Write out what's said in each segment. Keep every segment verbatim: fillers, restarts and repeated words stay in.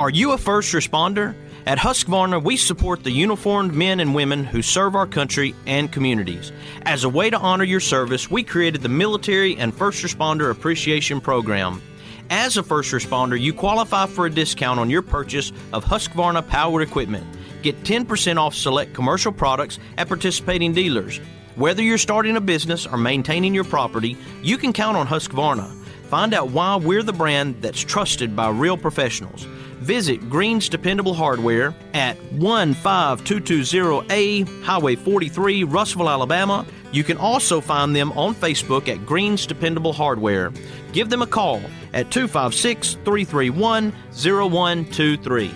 Are you a first responder? At Husqvarna, we support the uniformed men and women who serve our country and communities. As a way to honor your service, we created the Military and First Responder Appreciation Program. As a first responder, you qualify for a discount on your purchase of Husqvarna powered equipment. Get ten percent off select commercial products at participating dealers. Whether you're starting a business or maintaining your property, you can count on Husqvarna. Find out why we're the brand that's trusted by real professionals. Visit Green's Dependable Hardware at one five two two zero A Highway forty-three, Russellville, Alabama. You can also find them on Facebook at Green's Dependable Hardware. Give them a call at two five six, three three one, zero one two three.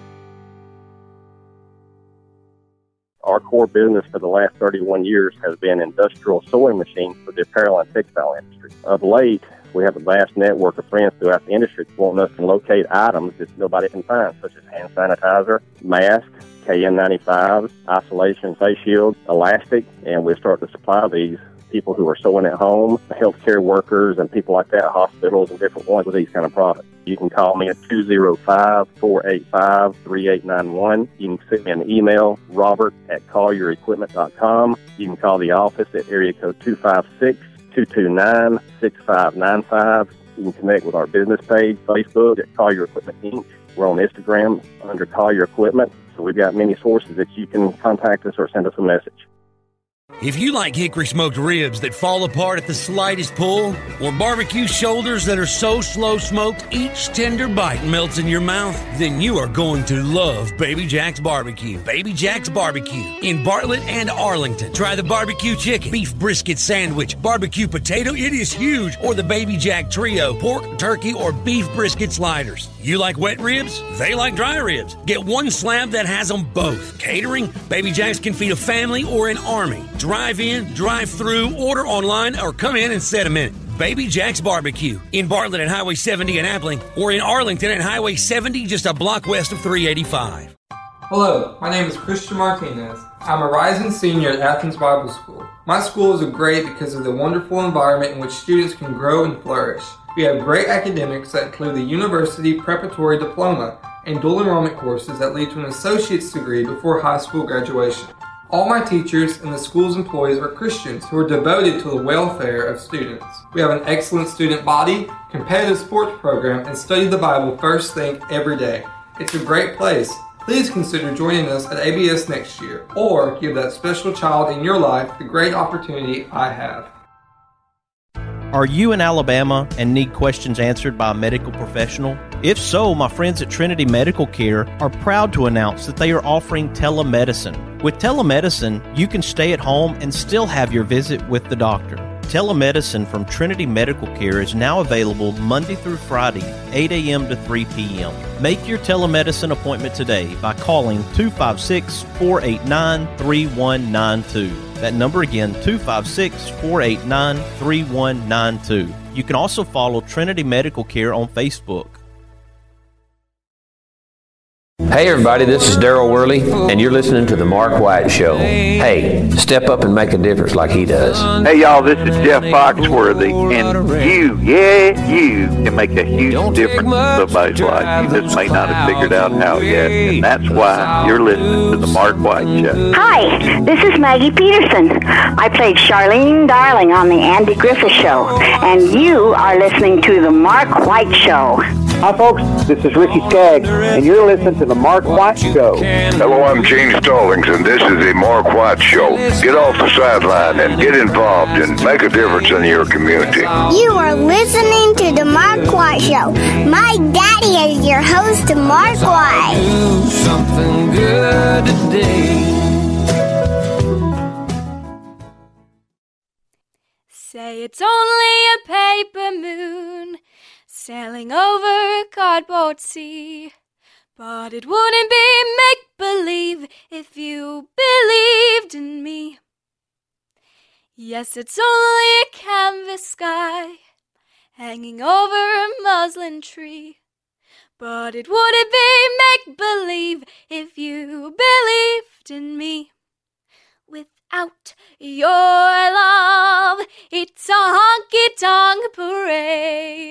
Our core business for the last thirty-one years has been industrial sewing machines for the apparel and textile industry. Of late, we have a vast network of friends throughout the industry wanting us to locate items that nobody can find, such as hand sanitizer, masks, K N ninety-fives, isolation face shields, elastic, and we start to supply these people who are sewing at home, healthcare workers, and people like that, hospitals and different ones with these kind of products. You can call me at two oh five, four eight five, three eight nine one. You can send me an email, robert at collier equipment dot com. You can call the office at area code two five six, two two nine, six five nine five. You can connect with our business page, Facebook at Collier Equipment Incorporated. We're on Instagram under Collier Equipment. So we've got many sources that you can contact us or send us a message. If you like hickory smoked ribs that fall apart at the slightest pull, or barbecue shoulders that are so slow smoked each tender bite melts in your mouth, then you are going to love Baby Jack's Barbecue. Baby Jack's Barbecue in Bartlett and Arlington. Try the barbecue chicken, beef brisket sandwich, barbecue potato, it is huge, or the Baby Jack Trio, pork, turkey, or beef brisket sliders. You like wet ribs? They like dry ribs. Get one slab that has them both. Catering? Baby Jack's can feed a family or an army. Drive in, drive through, order online, or come in and set a minute. Baby Jack's Barbecue in Bartlett at Highway seventy in Appling, or in Arlington at Highway seventy, just a block west of three eighty-five. Hello, my name is Christian Martinez. I'm a rising senior at Athens Bible School. My school is great because of the wonderful environment in which students can grow and flourish. We have great academics that include the University Preparatory Diploma and dual enrollment courses that lead to an associate's degree before high school graduation. All my teachers and the school's employees are Christians who are devoted to the welfare of students. We have an excellent student body, competitive sports program, and study the Bible first thing every day. It's a great place. Please consider joining us at A B S next year, or give that special child in your life the great opportunity I have. Are you in Alabama and need questions answered by a medical professional? If so, my friends at Trinity Medical Care are proud to announce that they are offering telemedicine. With telemedicine, you can stay at home and still have your visit with the doctor. Telemedicine from Trinity Medical Care is now available Monday through Friday, eight a.m. to three p.m. Make your telemedicine appointment today by calling two five six, four eight nine, three one nine two. That number again, two five six, four eight nine, three one nine two. You can also follow Trinity Medical Care on Facebook. Hey everybody, this is Daryl Worley, and you're listening to The Mark White Show. Hey, step up and make a difference like he does. Hey y'all, this is Jeff Foxworthy, and you, yeah, you can make a huge difference in somebody's life. You just may not have figured out how yet, and that's why you're listening to The Mark White Show. Hi, this is Maggie Peterson. I played Charlene Darling on The Andy Griffith Show, and you are listening to The Mark White Show. Hi folks, this is Ricky Skaggs, and you're listening to The Mark White Show. Hello, I'm Gene Stallings, and this is The Mark White Show. Get off the sideline and get involved and make a difference in your community. You are listening to The Mark White Show. My daddy is your host, Mark White. Do something good today. Say it's only a paper moon sailing over a cardboard sea, but it wouldn't be make-believe if you believed in me. Yes, it's only a canvas sky hanging over a muslin tree, but it wouldn't be make-believe if you believed in me. Without your love, it's a honky-tonk parade.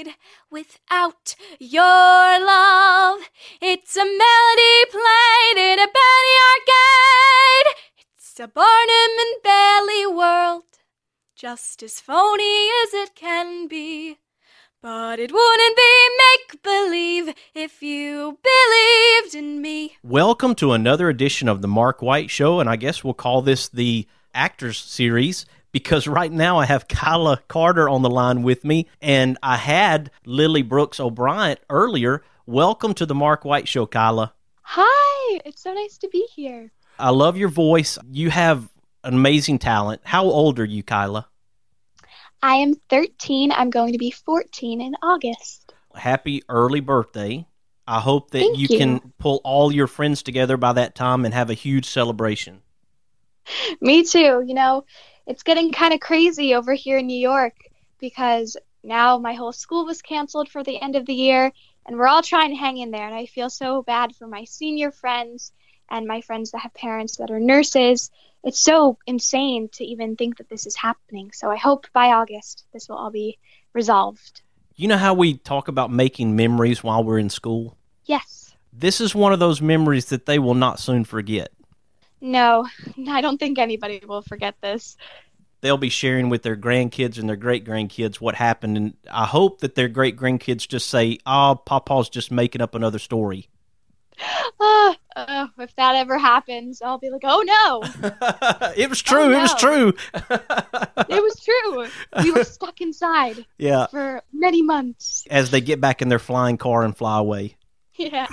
without your love. It's a melody played in a Benny arcade. It's a Barnum and Bailey world, just as phony as it can be. But it wouldn't be make-believe if you believed in me. Welcome to another edition of the Mark White Show, and I guess we'll call this the Actors Series, because right now I have Kyla Carter on the line with me, and I had Lily Brooks O'Brien earlier. Welcome to the Mark White Show, Kyla. Hi, it's so nice to be here. I love your voice. You have an amazing talent. How old are you, Kyla? I am thirteen. I'm going to be fourteen in August. Happy early birthday. I hope that Thank you, you can pull all your friends together by that time and have a huge celebration. Me too. You know, it's getting kind of crazy over here in New York because now my whole school was canceled for the end of the year, and we're all trying to hang in there, and I feel so bad for my senior friends and my friends that have parents that are nurses. It's so insane to even think that this is happening. So I hope by August this will all be resolved. You know how we talk about making memories while we're in school? Yes. This is one of those memories that they will not soon forget. No, I don't think anybody will forget this. They'll be sharing with their grandkids and their great-grandkids what happened, and I hope that their great-grandkids just say, oh, Papa's just making up another story. Uh, uh, if that ever happens, I'll be like, oh no. It was true. Oh, no. It was true. It was true. We were stuck inside yeah. for many months. As they get back in their flying car and fly away. Yeah.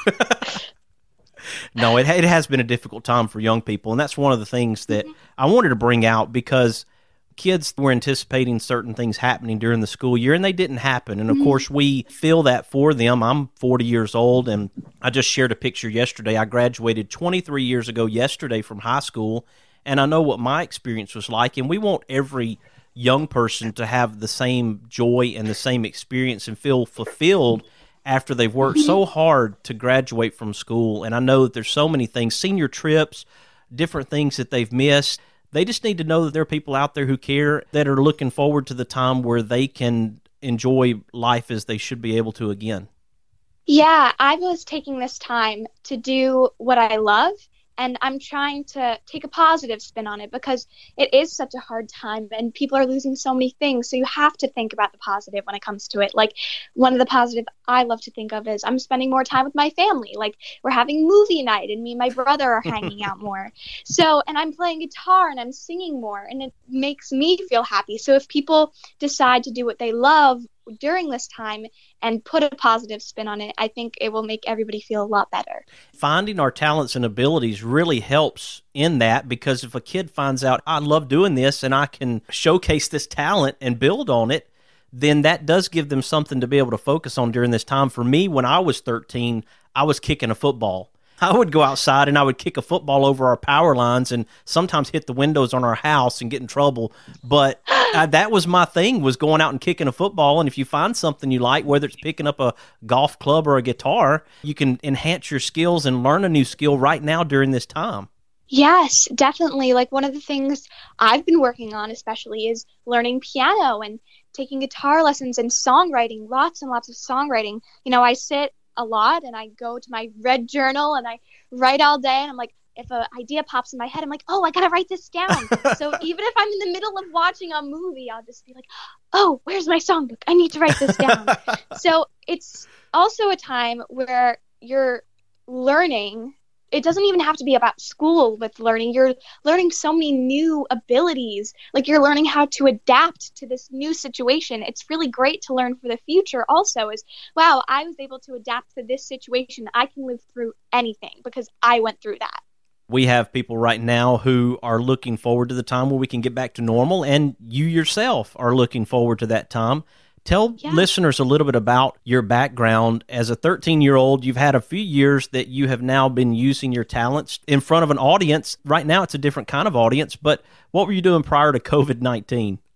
No, it, it has been a difficult time for young people, and that's one of the things that mm-hmm. I wanted to bring out because kids were anticipating certain things happening during the school year, and they didn't happen. And, of mm-hmm. course, we feel that for them. I'm forty years old, and I just shared a picture yesterday. I graduated twenty-three years ago yesterday from high school, and I know what my experience was like, and we want every young person to have the same joy and the same experience and feel fulfilled after they've worked mm-hmm. so hard to graduate from school. And I know that there's so many things, senior trips, different things that they've missed. They just need to know that there are people out there who care, that are looking forward to the time where they can enjoy life as they should be able to again. Yeah, I was taking this time to do what I love, and I'm trying to take a positive spin on it because it is such a hard time and people are losing so many things. So you have to think about the positive when it comes to it. Like one of the positive I love to think of is I'm spending more time with my family. Like we're having movie night and me and my brother are hanging out more. So, and I'm playing guitar and I'm singing more and it makes me feel happy. So if people decide to do what they love during this time and put a positive spin on it, I think it will make everybody feel a lot better. Finding our talents and abilities really helps in that, because if a kid finds out, I love doing this and I can showcase this talent and build on it, then that does give them something to be able to focus on during this time. For me, when I was thirteen, I was kicking a football. I would go outside and I would kick a football over our power lines and sometimes hit the windows on our house and get in trouble. But uh, that was my thing, was going out and kicking a football. And if you find something you like, whether it's picking up a golf club or a guitar, you can enhance your skills and learn a new skill right now during this time. Yes, definitely. Like one of the things I've been working on especially is learning piano and taking guitar lessons and songwriting, lots and lots of songwriting. You know, I sit a lot and I go to my red journal and I write all day, and I'm like, if an idea pops in my head, I'm like, oh, I gotta write this down. So even if I'm in the middle of watching a movie, I'll just be like, oh, where's my songbook? I need to write this down. So it's also a time where you're learning. It doesn't even have to be about school with learning. You're learning so many new abilities. Like you're learning how to adapt to this new situation. It's really great to learn for the future also is, wow, I was able to adapt to this situation. I can live through anything because I went through that. We have people right now who are looking forward to the time where we can get back to normal, and you yourself are looking forward to that time. Tell yeah. listeners a little bit about your background. As a thirteen-year-old, you've had a few years that you have now been using your talents in front of an audience. Right now, it's a different kind of audience, but what were you doing prior to COVID nineteen?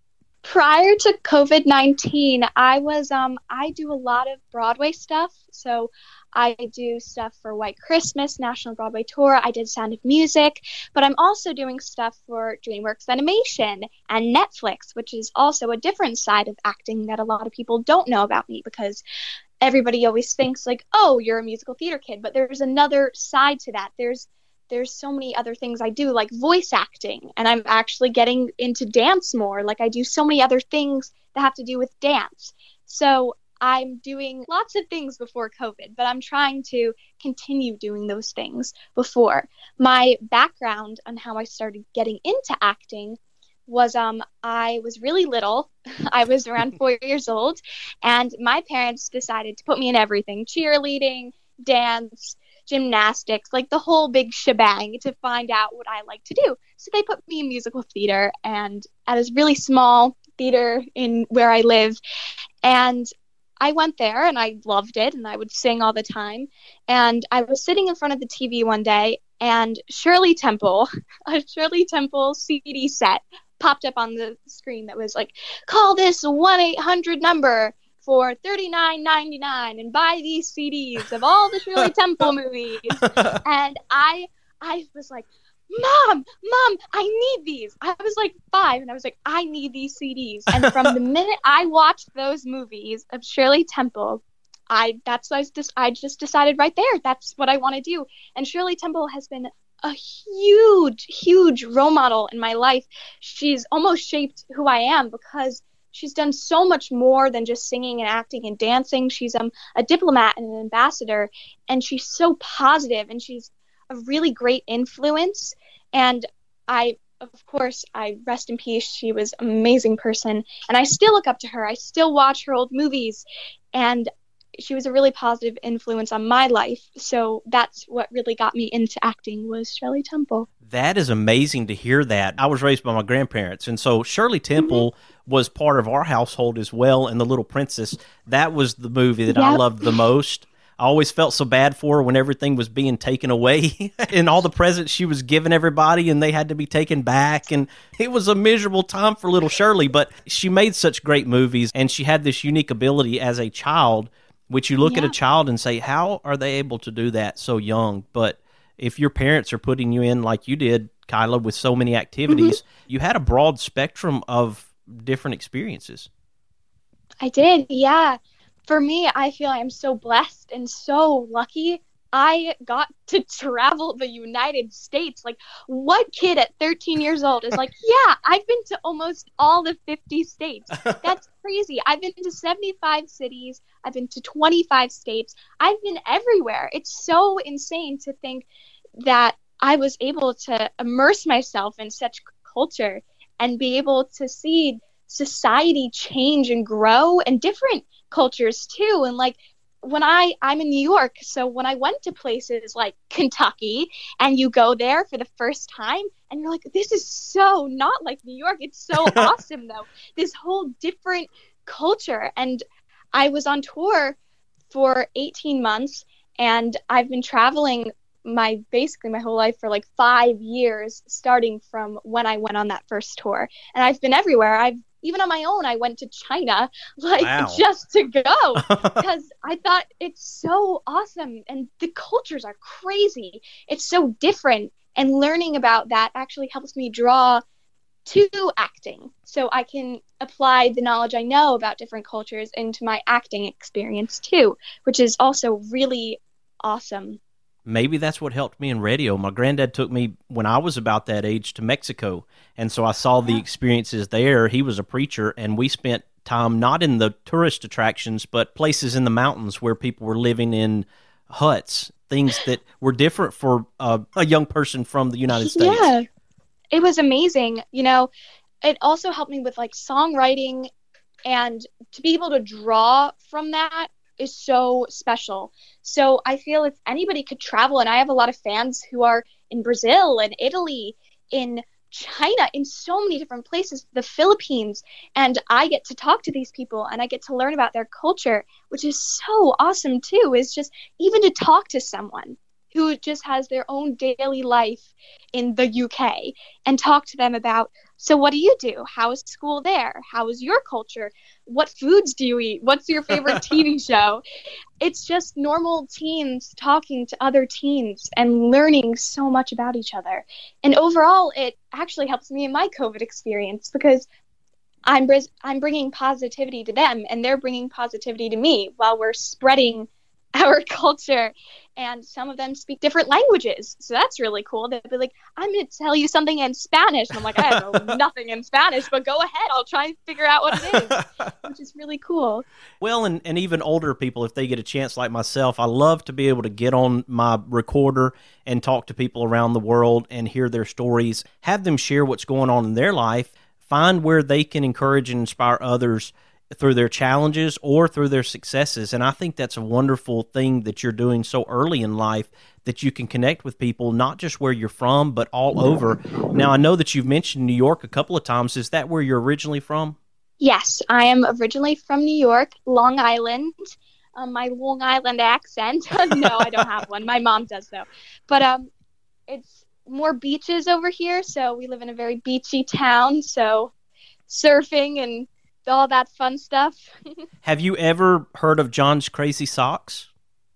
Prior to COVID nineteen, I was um I do a lot of Broadway stuff. So I do stuff for White Christmas, National Broadway Tour. I did Sound of Music, but I'm also doing stuff for DreamWorks Animation and Netflix, which is also a different side of acting that a lot of people don't know about me, because everybody always thinks like, oh, you're a musical theater kid, but there's another side to that. There's there's so many other things I do, like voice acting, and I'm actually getting into dance more. Like I do so many other things that have to do with dance. So I'm doing lots of things before COVID, but I'm trying to continue doing those things before. My background on how I started getting into acting was um I was really little. I was around four years old, and my parents decided to put me in everything: cheerleading, dance, gymnastics, like the whole big shebang, to find out what I like to do. So they put me in musical theater, and at a really small theater in where I live. And I went there and I loved it, and I would sing all the time. And I was sitting in front of the T V one day, and Shirley Temple, a Shirley Temple C D set popped up on the screen that was like, call this one eight hundred number for thirty-nine ninety-nine and buy these C Ds of all the Shirley Temple movies. And I I was like, Mom, Mom, I need these. I was like five, and I was like, I need these C Ds. And from the minute I watched those movies of Shirley Temple, I that's what I just I just decided right there, that's what I want to do. And Shirley Temple has been a huge, huge role model in my life. She's almost shaped who I am, because she's done so much more than just singing and acting and dancing. She's um, a diplomat and an ambassador, and she's so positive, and she's a really great influence. And I, of course, I rest in peace. She was an amazing person, and I still look up to her. I still watch her old movies, and she was a really positive influence on my life. So that's what really got me into acting, was Shirley Temple. That is amazing to hear that. I was raised by my grandparents, and so Shirley Temple mm-hmm. was part of our household as well, and The Little Princess. That was the movie that yep. I loved the most. I always felt so bad for her when everything was being taken away and all the presents she was giving everybody, and they had to be taken back. And it was a miserable time for little Shirley, but she made such great movies, and she had this unique ability as a child, which you look yeah. at a child and say, how are they able to do that so young? But if your parents are putting you in, like you did, Kyla, with so many activities, mm-hmm. you had a broad spectrum of different experiences. I did, yeah. For me, I feel I'm so blessed and so lucky. I got to travel the United States. Like, what kid at thirteen years old is like, yeah, I've been to almost all the fifty states. That's crazy. I've been to seventy-five cities. I've been to twenty-five states. I've been everywhere. It's so insane to think that I was able to immerse myself in such culture and be able to see society change and grow, and different cultures too. And like, when I, I'm in New York, so when I went to places like Kentucky, and you go there for the first time, and you're like, this is so not like New York. It's so awesome, though. This whole different culture. And I was on tour for eighteen months, and I've been traveling my basically my whole life for like five years, starting from when I went on that first tour. And I've been everywhere. I've Even on my own, I went to China, like, wow. just to go, because I thought it's so awesome, and the cultures are crazy. It's so different, and learning about that actually helps me draw to acting, so I can apply the knowledge I know about different cultures into my acting experience too, which is also really awesome. Maybe that's what helped me in radio. My granddad took me, when I was about that age, to Mexico, and so I saw the experiences there. He was a preacher, and we spent time not in the tourist attractions, but places in the mountains where people were living in huts, things that were different for uh, a young person from the United States. Yeah, it was amazing. You know, it also helped me with, like, songwriting, and to be able to draw from that is so special. So I feel if anybody could travel, and I have a lot of fans who are in Brazil and Italy, in China, in so many different places, the Philippines, and I get to talk to these people, and I get to learn about their culture, which is so awesome too, is just even to talk to someone who just has their own daily life in the U K and talk to them about, so what do you do? How is school there? How is your culture? What foods do you eat? What's your favorite T V show? It's just normal teens talking to other teens and learning so much about each other. And overall, it actually helps me in my COVID experience because I'm br- I'm bringing positivity to them and they're bringing positivity to me while we're spreading our culture. And some of them speak different languages, so that's really cool. They'll be like, I'm going to tell you something in Spanish. And I'm like, I know nothing in Spanish, but go ahead. I'll try and figure out what it is, which is really cool. Well, and, and even older people, if they get a chance like myself, I love to be able to get on my recorder and talk to people around the world and hear their stories, have them share what's going on in their life, find where they can encourage and inspire others through their challenges or through their successes. And I think that's a wonderful thing that you're doing so early in life, that you can connect with people, not just where you're from, but all over. Now, I know that you've mentioned New York a couple of times. Is that where you're originally from? Yes, I am originally from New York, Long Island. Um, my Long Island accent. No, I don't have one. My mom does, though. But um, it's more beaches over here, so we live in a very beachy town, so surfing and all that fun stuff. Have you ever heard of John's Crazy Socks?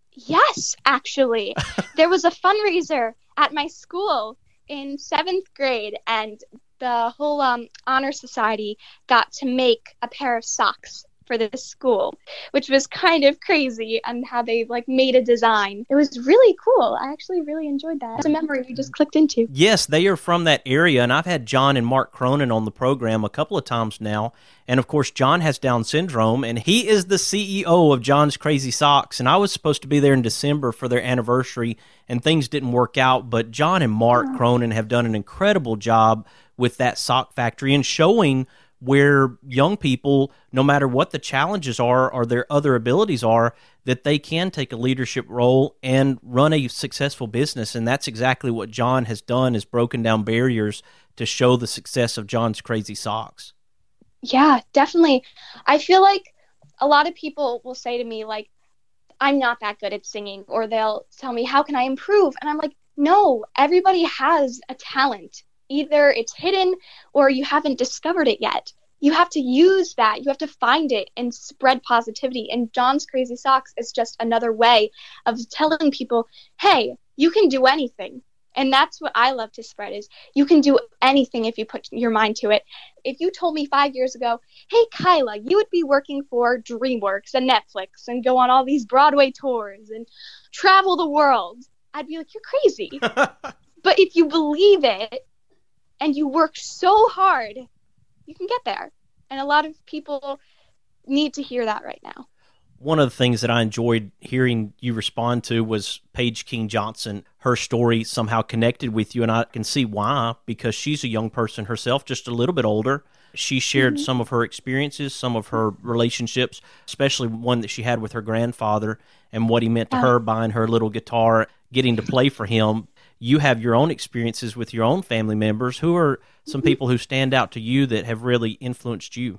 Yes, actually. There was a fundraiser at my school in seventh grade, and the whole um, honor society got to make a pair of socks for this school, which was kind of crazy, and how they like made a design. It was really cool. I actually really enjoyed that. It's a memory we just clicked into. Yes, they are from that area, and I've had John and Mark Cronin on the program a couple of times now. And of course, John has Down syndrome, and he is the C E O of John's Crazy Socks. And I was supposed to be there in December for their anniversary, and things didn't work out. But John and Mark oh. Cronin have done an incredible job with that sock factory and showing where young people, no matter what the challenges are or their other abilities are, that they can take a leadership role and run a successful business. And that's exactly what John has done, is broken down barriers to show the success of John's Crazy Socks. Yeah, definitely. I feel like a lot of people will say to me, like, I'm not that good at singing, or they'll tell me, how can I improve? And I'm like, no, everybody has a talent. Either it's hidden or you haven't discovered it yet. You have to use that. You have to find it and spread positivity. And John's Crazy Socks is just another way of telling people, hey, you can do anything. And that's what I love to spread, is you can do anything if you put your mind to it. If you told me five years ago, hey, Kyla, you would be working for DreamWorks and Netflix and go on all these Broadway tours and travel the world, I'd be like, you're crazy. But if you believe it, and you work so hard, you can get there. And a lot of people need to hear that right now. One of the things that I enjoyed hearing you respond to was Paige King Johnson. Her story somehow connected with you, and I can see why, because she's a young person herself, just a little bit older. She shared mm-hmm. some of her experiences, some of her relationships, especially one that she had with her grandfather and what he meant to oh. her, buying her little guitar, getting to play for him. You have your own experiences with your own family members. Who are some people who stand out to you that have really influenced you?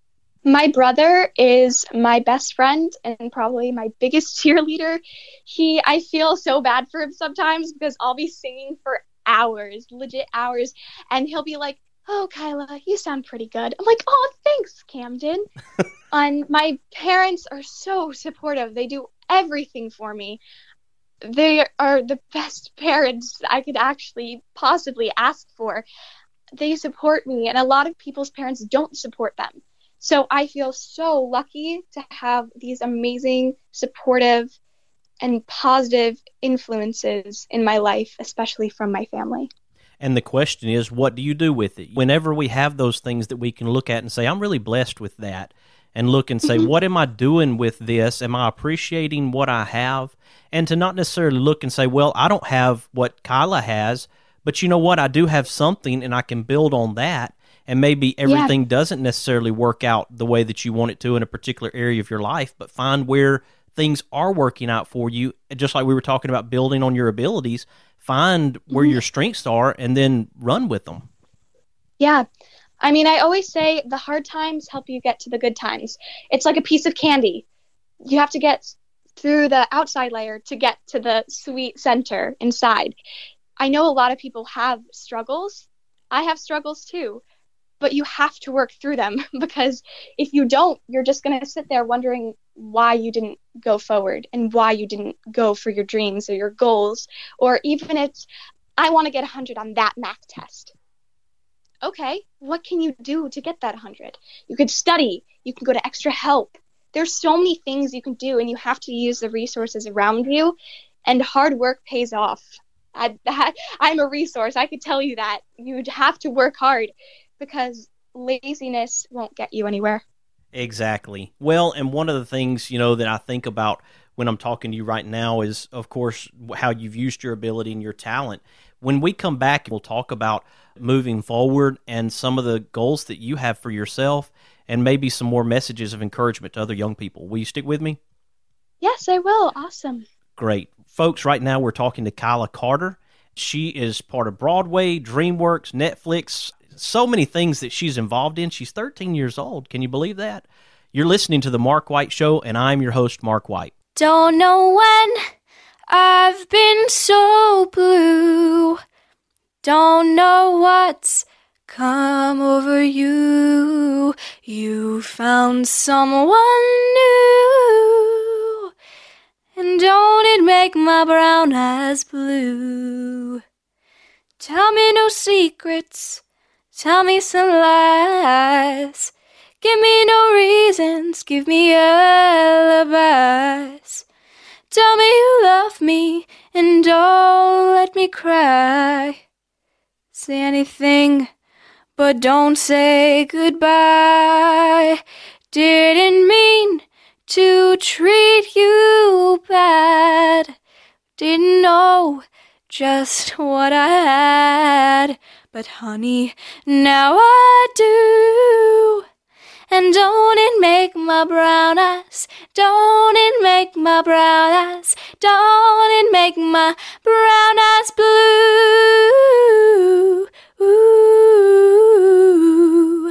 My brother is my best friend and probably my biggest cheerleader. He, I feel so bad for him sometimes because I'll be singing for hours, legit hours, and he'll be like, oh, Kyla, you sound pretty good. I'm like, oh, thanks, Camden. And my parents are so supportive. They do everything for me. They are the best parents I could actually possibly ask for. They support me, and a lot of people's parents don't support them. So I feel so lucky to have these amazing, supportive, and positive influences in my life, especially from my family. And the question is, what do you do with it? Whenever we have those things that we can look at and say, I'm really blessed with that, and look and say, what am I doing with this? Am I appreciating what I have? And to not necessarily look and say, well, I don't have what Kyla has, but you know what? I do have something, and I can build on that. And maybe everything yeah. doesn't necessarily work out the way that you want it to in a particular area of your life, but find where things are working out for you. Just like we were talking about building on your abilities, find where mm-hmm. your strengths are and then run with them. Yeah. I mean, I always say the hard times help you get to the good times. It's like a piece of candy. You have to get through the outside layer to get to the sweet center inside. I know a lot of people have struggles. I have struggles too, but you have to work through them, because if you don't, you're just going to sit there wondering why you didn't go forward and why you didn't go for your dreams or your goals. Or even if I want to get one hundred on that math test. Okay, what can you do to get that one hundred? You could study. You can go to extra help. There's so many things you can do, and you have to use the resources around you, and hard work pays off. I, that, I'm a resource. I could tell you that. You'd have to work hard, because laziness won't get you anywhere. Exactly. Well, and one of the things, you know, that I think about when I'm talking to you right now is, of course, how you've used your ability and your talent. When we come back, we'll talk about moving forward and some of the goals that you have for yourself, and maybe some more messages of encouragement to other young people. Will you stick with me? Yes, I will. Awesome. Great. Folks, right now we're talking to Kyla Carter. She is part of Broadway, DreamWorks, Netflix, so many things that she's involved in. She's thirteen years old. Can you believe that? You're listening to The Mark White Show, and I'm your host, Mark White. Don't know when I've been so blue. Don't know what's come over you. You found someone new. And don't it make my brown eyes blue? Tell me no secrets. Tell me some lies. Give me no reasons. Give me alibis. Tell me you love me and don't let me cry. Say anything, but don't say goodbye. Didn't mean to treat you bad. Didn't know just what I had. But honey, now I do. And don't it make my brown eyes, don't it make my brown eyes, don't it make my brown eyes blue. Ooh,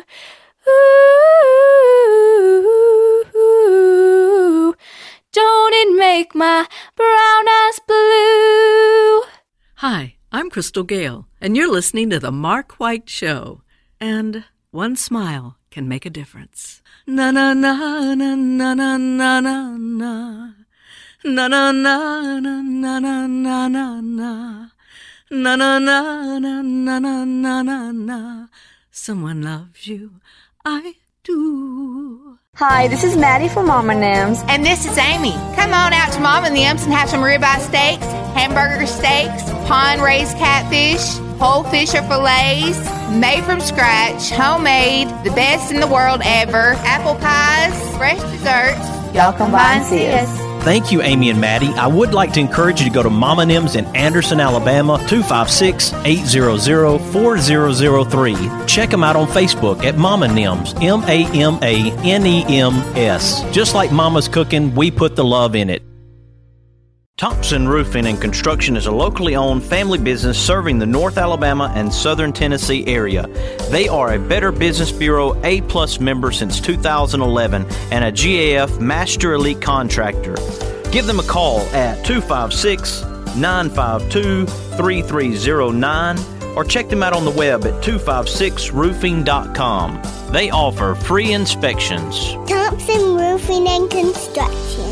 ooh, don't it make my brown eyes blue. Hi, I'm Crystal Gale, and you're listening to The Mark White Show. And one smile can make a difference. Na na na na na na na na na. Na na na na na na na na na. Na na na na na na na na na. Someone loves you, I do. Hi, this is Maddie from Mama Nims. And this is Amy. Come on out to Mama Nims and have some ribeye steaks, hamburger steaks, pond-raised catfish, whole fish or fillets, made from scratch, homemade, the best in the world ever, apple pies, fresh desserts. Y'all come by and see us. Thank you, Amy and Maddie. I would like to encourage you to go to Mama Nims in Anderson, Alabama, two five six, eight hundred, four thousand three. Check them out on Facebook at Mama Nims, M A M A N E M S. Just like Mama's cooking, we put the love in it. Thompson Roofing and Construction is a locally owned family business serving the North Alabama and Southern Tennessee area. They are a Better Business Bureau A-plus member since two thousand eleven and a G A F Master Elite Contractor. Give them a call at two five six, nine five two, three three zero nine or check them out on the web at two five six roofing dot com. They offer free inspections. Thompson Roofing and Construction.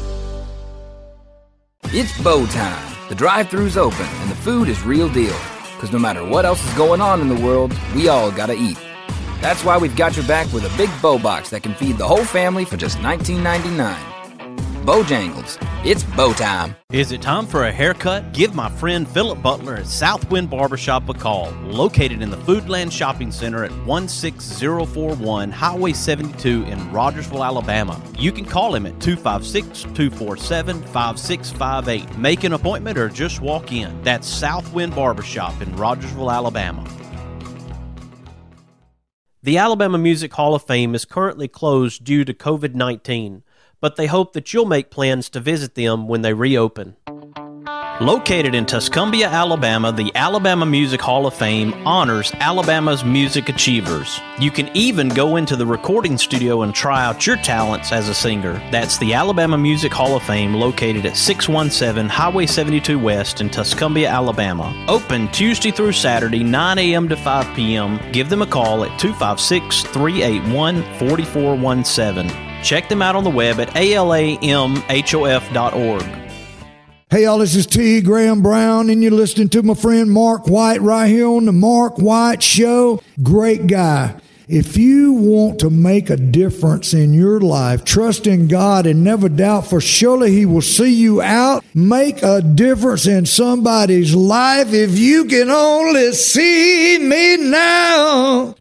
It's bow time. The drive-thru's open and the food is real deal. Because no matter what else is going on in the world, we all gotta eat. That's why we've got your back with a big bow box that can feed the whole family for just nineteen ninety-nine. Bojangles, it's bow time. Is it time for a haircut? Give my friend Philip Butler at Southwind Barbershop a call. Located in the Foodland Shopping Center at one six zero four one Highway seventy-two in Rogersville, Alabama. You can call him at two five six, two four seven, five six five eight. Make an appointment or just walk in. That's Southwind Barbershop in Rogersville, Alabama. The Alabama Music Hall of Fame is currently closed due to covid nineteen. But they hope that you'll make plans to visit them when they reopen. Located in Tuscumbia, Alabama, the Alabama Music Hall of Fame honors Alabama's music achievers. You can even go into the recording studio and try out your talents as a singer. That's the Alabama Music Hall of Fame, located at six one seven Highway seventy-two West in Tuscumbia, Alabama. Open Tuesday through Saturday, nine a.m. to five p.m. Give them a call at two five six, three eight one, four four one seven. Check them out on the web at A L A M H O F dot org. Hey, y'all, this is T. Graham Brown, and you're listening to my friend Mark White right here on the Mark White Show. Great guy. If you want to make a difference in your life, trust in God and never doubt, for surely He will see you out. Make a difference in somebody's life if you can only see me now.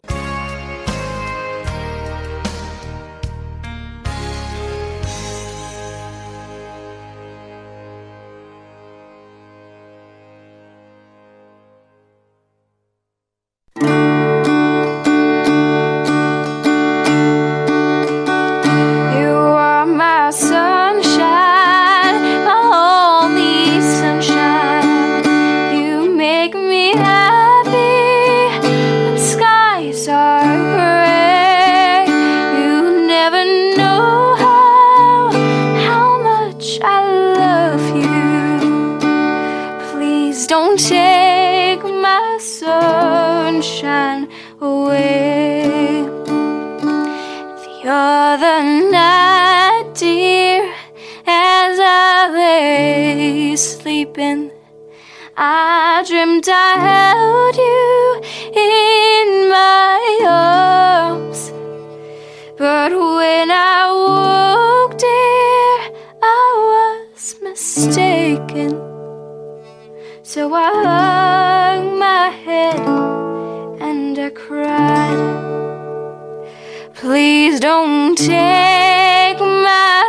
I dreamed I held you in my arms, but when I woke, dear, I was mistaken. So I hung my head and I cried. Please don't take my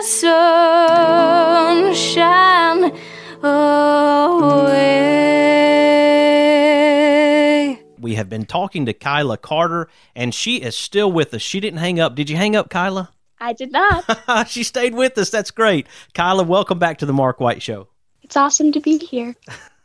sunshine away. We have been talking to Kyla Carter, and she is still with us. She didn't hang up. Did you hang up, Kyla? I did not. She stayed with us. That's great. Kyla, welcome back to the Mark White Show. It's awesome to be here.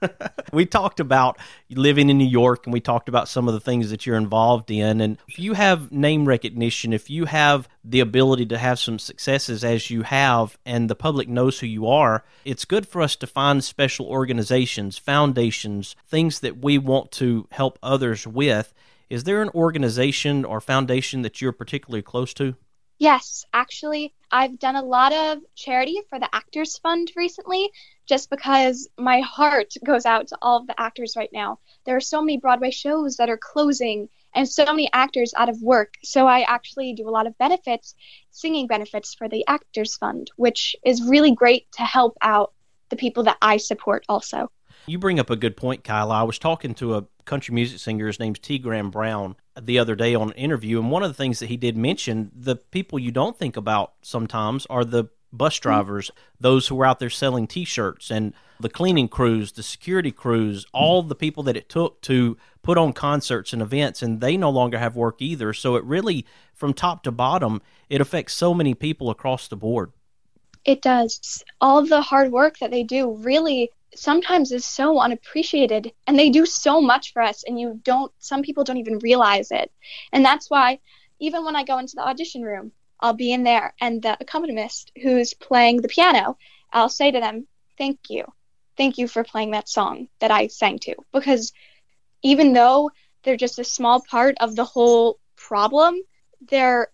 We talked about living in New York, and we talked about some of the things that you're involved in. And if you have name recognition, if you have the ability to have some successes as you have, and the public knows who you are, it's good for us to find special organizations, foundations, things that we want to help others with. Is there an organization or foundation that you're particularly close to? Yes, actually, I've done a lot of charity for the Actors Fund recently, just because my heart goes out to all of the actors right now. There are so many Broadway shows that are closing and so many actors out of work. So I actually do a lot of benefits, singing benefits for the Actors Fund, which is really great to help out the people that I support also. You bring up a good point, Kyla. I was talking to a country music singer, his name's T. Graham Brown, the other day on an interview, and one of the things that he did mention, the people you don't think about sometimes are the bus drivers, mm-hmm. those who are out there selling T-shirts, and the cleaning crews, the security crews, all the people that it took to put on concerts and events, and they no longer have work either. So it really, from top to bottom, it affects so many people across the board. It does. All the hard work that they do really sometimes is so unappreciated, and they do so much for us, and you don't, some people don't even realize it. And that's why even when I go into the audition room, I'll be in there, and the accompanist who's playing the piano, I'll say to them, thank you. Thank you for playing that song that I sang to. Because even though they're just a small part of the whole problem, they're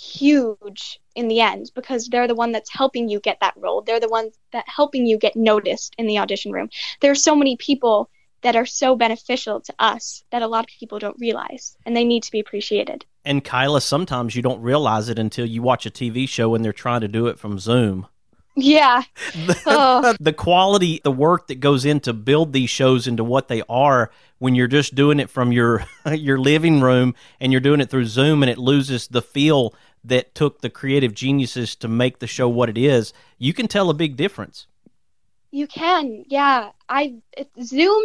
huge in the end, because they're the one that's helping you get that role. They're the ones that helping you get noticed in the audition room. There are so many people that are so beneficial to us that a lot of people don't realize, and they need to be appreciated. And Kyla, sometimes you don't realize it until you watch a T V show and they're trying to do it from Zoom. Yeah. Oh. The quality, the work that goes in to build these shows into what they are when you're just doing it from your your living room and you're doing it through Zoom, and it loses the feel that took the creative geniuses to make the show what it is. You can tell a big difference. You can, yeah. I it, Zoom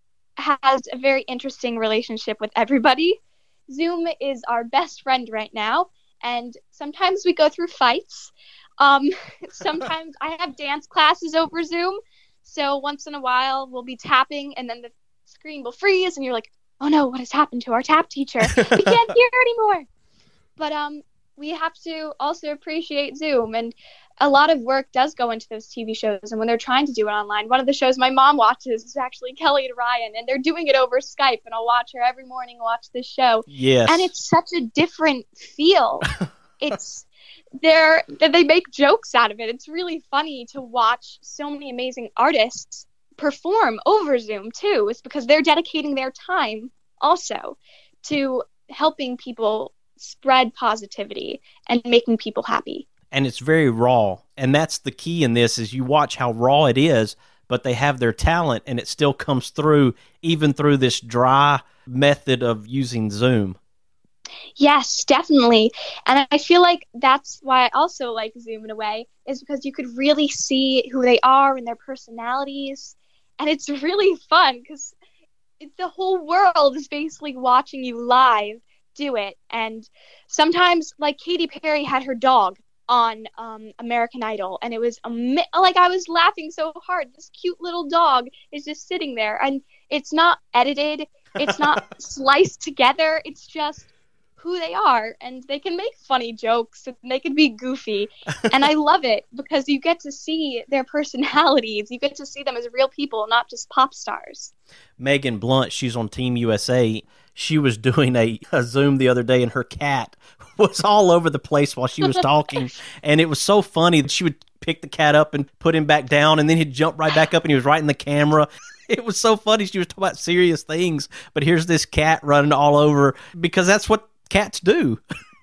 has a very interesting relationship with everybody. Zoom is our best friend right now, and sometimes we go through fights. Um, sometimes I have dance classes over Zoom, So once in a while, we'll be tapping, and then the screen will freeze, and you're like, oh no, what has happened to our tap teacher? We can't hear anymore. But um, we have to also appreciate Zoom, and a lot of work does go into those T V shows, and when they're trying to do it online, one of the shows my mom watches is actually Kelly and Ryan, and they're doing it over Skype, and I'll watch her every morning watch this show. Yes. And it's such a different feel. It's they're they make jokes out of it. It's really funny to watch so many amazing artists perform over Zoom too. It's because they're dedicating their time also to helping people spread positivity and making people happy. And it's very raw. And that's the key in this, is you watch how raw it is, but they have their talent and it still comes through, even through this dry method of using Zoom. Yes, definitely. And I feel like that's why I also like Zoom in a way, is because you could really see who they are and their personalities. And it's really fun because the whole world is basically watching you live do it. And sometimes, like, Katy Perry had her dog on um, American Idol, and it was ami- like I was laughing so hard. This cute little dog is just sitting there, and it's not edited, it's not sliced together, it's just who they are, and they can make funny jokes and they can be goofy, and I love it because you get to see their personalities, you get to see them as real people, not just pop stars. Megan Blunt, she's on Team U S A. She was doing a, a Zoom the other day, and her cat was all over the place while she was talking, and it was so funny that she would pick the cat up and put him back down, and then he'd jump right back up, and he was right in the camera. It was so funny. She was talking about serious things, but here's this cat running all over, because that's what cats do.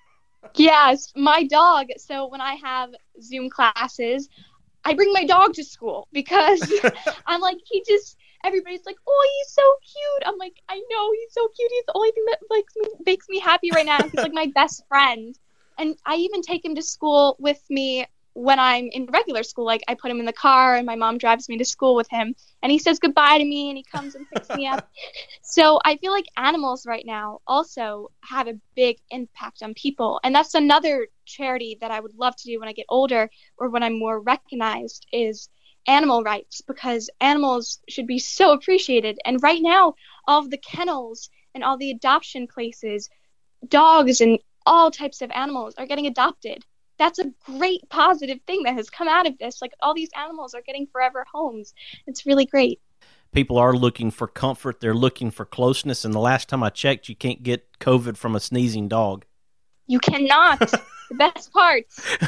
Yes, my dog. So when I have Zoom classes, I bring my dog to school because I'm like, he just, everybody's like, oh, he's so cute. I'm like, I know, he's so cute. He's the only thing that makes me, makes me happy right now. He's like my best friend. And I even take him to school with me when I'm in regular school. Like, I put him in the car and my mom drives me to school with him, and he says goodbye to me and he comes and picks me up. So I feel like animals right now also have a big impact on people. And that's another charity that I would love to do when I get older, or when I'm more recognized, is animal rights, because animals should be so appreciated. And right now, all of the kennels and all the adoption places, dogs and all types of animals are getting adopted. That's a great positive thing that has come out of this. Like, all these animals are getting forever homes. It's really great. People are looking for comfort. They're looking for closeness. And the last time I checked, you can't get COVID from a sneezing dog. You cannot. The best part.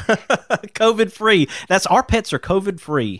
COVID free. That's, our pets are COVID free.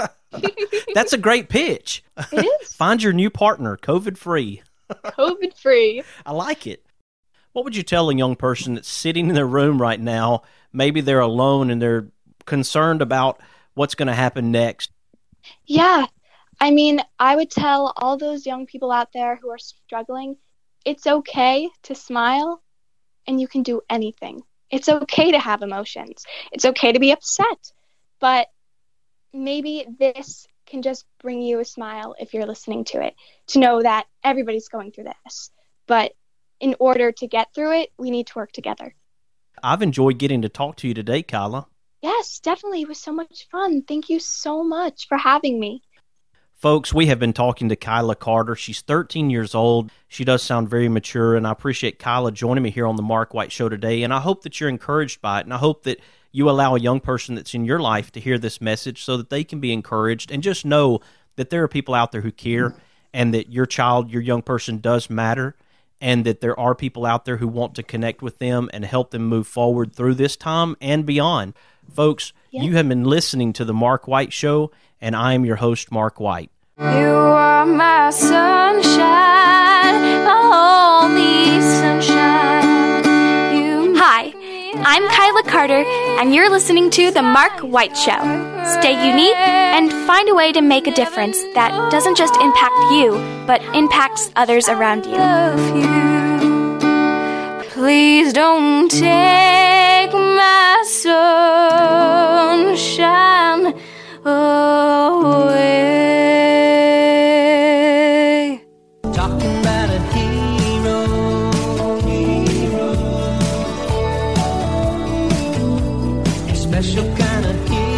That's a great pitch. It is. Find your new partner, COVID free. COVID free. I like it. What would you tell a young person that's sitting in their room right now? Maybe they're alone and they're concerned about what's going to happen next. Yeah. I mean, I would tell all those young people out there who are struggling, it's okay to smile, and you can do anything. It's okay to have emotions. It's okay to be upset. But maybe this can just bring you a smile if you're listening to it, to know that everybody's going through this. But in order to get through it, we need to work together. I've enjoyed getting to talk to you today, Kyla. Yes, definitely. It was so much fun. Thank you so much for having me. Folks, we have been talking to Kyla Carter. She's thirteen years old. She does sound very mature, and I appreciate Kyla joining me here on the Mark White Show today, and I hope that you're encouraged by it, and I hope that you allow a young person that's in your life to hear this message so that they can be encouraged, and just know that there are people out there who care, and that your child, your young person does matter, and that there are people out there who want to connect with them and help them move forward through this time and beyond. Folks, yeah. You have been listening to The Mark White Show, and I am your host, Mark White. You are my sunshine, my only sunshine. You Hi, I'm Kyla Carter, and you're listening to The Mark White Show. Stay unique and find a way to make a difference that doesn't just impact you, but impacts others around you. Please don't take my sunshine away. Talking about a hero, hero, a special kind of hero.